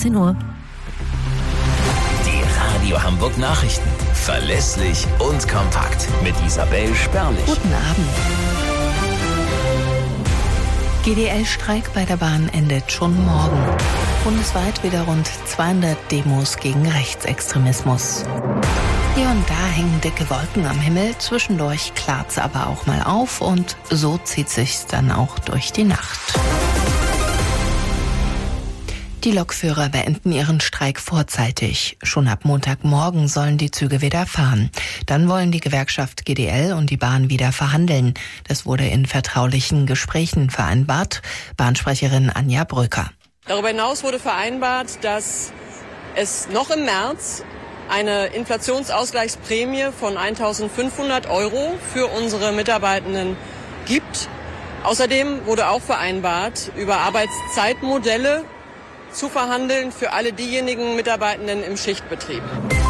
16 Uhr. Die Radio Hamburg Nachrichten. Verlässlich und kompakt. Mit Isabel Sperlich. Guten Abend. GDL-Streik bei der Bahn endet schon morgen. Bundesweit wieder rund 200 Demos gegen Rechtsextremismus. Hier und da hängen dicke Wolken am Himmel, zwischendurch klart's aber auch mal auf und so zieht sich's dann auch durch die Nacht. Die Lokführer beenden ihren Streik vorzeitig. Schon ab Montagmorgen sollen die Züge wieder fahren. Dann wollen die Gewerkschaft GDL und die Bahn wieder verhandeln. Das wurde in vertraulichen Gesprächen vereinbart. Bahnsprecherin Anja Bröker. Darüber hinaus wurde vereinbart, dass es noch im März eine Inflationsausgleichsprämie von 1.500 € für unsere Mitarbeitenden gibt. Außerdem wurde auch vereinbart, über Arbeitszeitmodelle zu verhandeln für alle diejenigen Mitarbeitenden im Schichtbetrieb.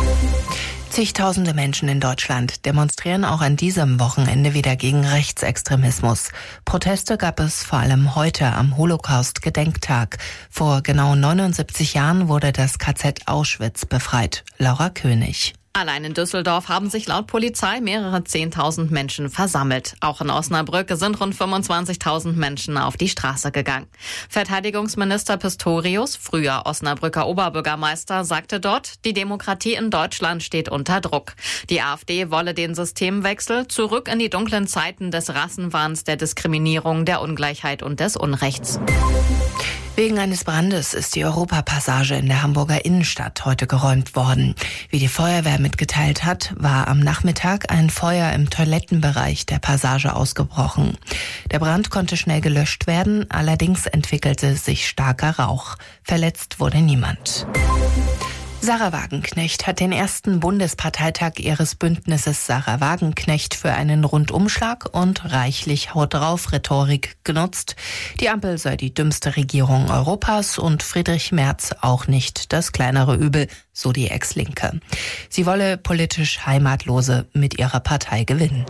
Zigtausende Menschen in Deutschland demonstrieren auch an diesem Wochenende wieder gegen Rechtsextremismus. Proteste gab es vor allem heute am Holocaust-Gedenktag. Vor genau 79 Jahren wurde das KZ Auschwitz befreit. Laura König. Allein in Düsseldorf haben sich laut Polizei mehrere 10.000 Menschen versammelt. Auch in Osnabrück sind rund 25.000 Menschen auf die Straße gegangen. Verteidigungsminister Pistorius, früher Osnabrücker Oberbürgermeister, sagte dort, die Demokratie in Deutschland steht unter Druck. Die AfD wolle den Systemwechsel zurück in die dunklen Zeiten des Rassenwahns, der Diskriminierung, der Ungleichheit und des Unrechts. Wegen eines Brandes ist die Europapassage in der Hamburger Innenstadt heute geräumt worden. Wie die Feuerwehr mitgeteilt hat, war am Nachmittag ein Feuer im Toilettenbereich der Passage ausgebrochen. Der Brand konnte schnell gelöscht werden, allerdings entwickelte sich starker Rauch. Verletzt wurde niemand. Sarah Wagenknecht hat den ersten Bundesparteitag ihres Bündnisses Sarah Wagenknecht für einen Rundumschlag und reichlich Haut drauf Rhetorik genutzt. Die Ampel sei die dümmste Regierung Europas und Friedrich Merz auch nicht das kleinere Übel, so die Ex-Linke. Sie wolle politisch Heimatlose mit ihrer Partei gewinnen.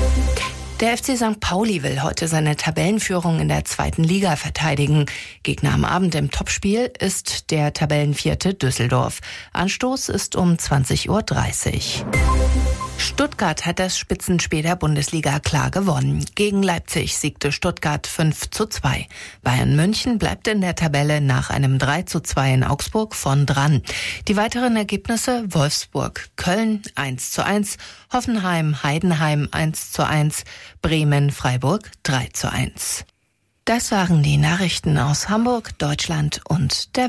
Der FC St. Pauli will heute seine Tabellenführung in der 2. Liga verteidigen. Gegner am Abend im Topspiel ist der Tabellenvierte Düsseldorf. Anstoß ist um 20:30 Uhr. Stuttgart hat das Spitzenspiel der Bundesliga klar gewonnen. Gegen Leipzig siegte Stuttgart 5:2. Bayern München bleibt in der Tabelle nach einem 3:2 in Augsburg vorn dran. Die weiteren Ergebnisse: Wolfsburg, Köln 1:1, Hoffenheim, Heidenheim 1:1, Bremen, Freiburg 3:1. Das waren die Nachrichten aus Hamburg, Deutschland und der